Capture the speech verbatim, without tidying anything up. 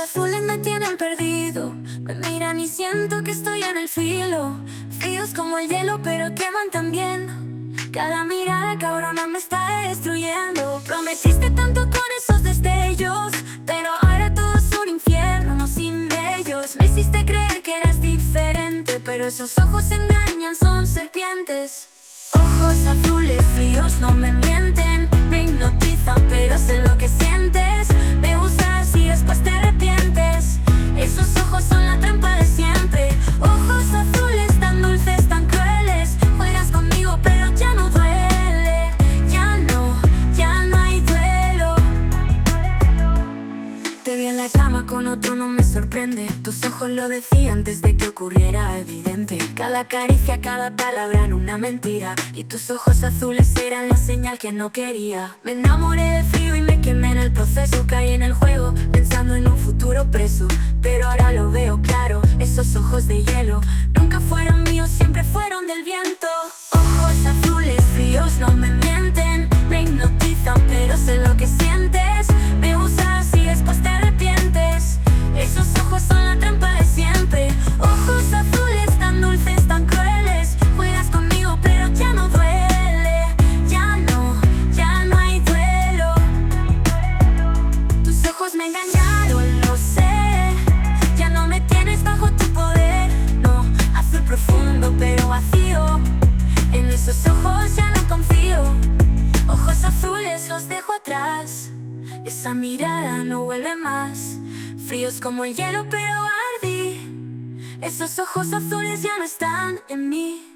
azules me tienen perdido. Me miran y siento que estoy en el filo. Fríos como el hielo pero queman también. Cada mirada cabrona me está destruyendo. Prometiste tanto con esos destellos, pero ahora todo es un infierno, no sin ellos. Me hiciste creer que eras diferente, pero esos ojos engañan, son serpientes. Ojos azules fríos no me mienten, me hipnotizan pero sé lo que sientes. Me usas y después te arrepientes. Esos ojos son la trampa de siempre. Ojos azules tan dulces, tan crueles. Juegas conmigo pero ya no duele. Ya no, ya no hay duelo. Te vi en la cama con otro, no me sorprende. Tus ojos lo decían desde que ocurriera evidente. Cada caricia, cada palabra era una mentira. Y tus ojos azules eran la señal que no quería. Me enamoré del frío y me quemé en el proceso. Caí en el juego, pensando en un futuro preso. Pero ahora lo veo claro, esos ojos de hielo nunca fueron míos, siempre fueron del viento. Ojos azules fríos no me mienten, me hipnotizan pero sé lo que sientes. Me usas y después te arrepientes. Esos ojos son la trampa de siempre. Ojos azules tan dulces, tan crueles. Juegas conmigo pero ya no duele. Ya no, ya no hay duelo. Tus ojos me engañaron, lo sé. Ya no me tienes bajo tu poder. No, azul profundo pero vacío. En esos ojos ya no confío. Ojos azules los dejo atrás. Esa mirada no vuelve más. Fríos como el hielo pero ardí. Esos ojos azules ya no están en mí.